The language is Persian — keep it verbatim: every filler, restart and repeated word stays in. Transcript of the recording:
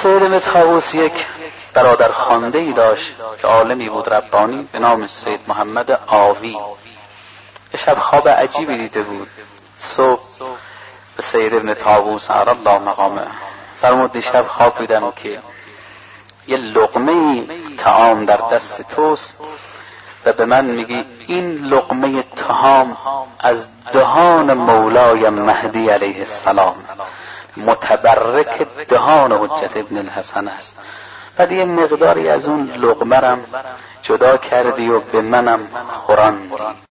سید بن طاووس یک برادر خوانده ای داشت که عالمی بود ربانی به نام سید محمد آوی. یه شب خواب عجیبی دیده بود. صبح به سید ابن طاووس علی الله مقامه فرمود دیشب خواب دیدم که یه لقمه طعام در دست توست و به من میگی این لقمه طعام از دهان مولای مهدی علیه السلام، متبرک دهان حجت ابن الحسن است. بعد یه مقداری از اون لقمه رم جدا کردی و به منم خوراندی.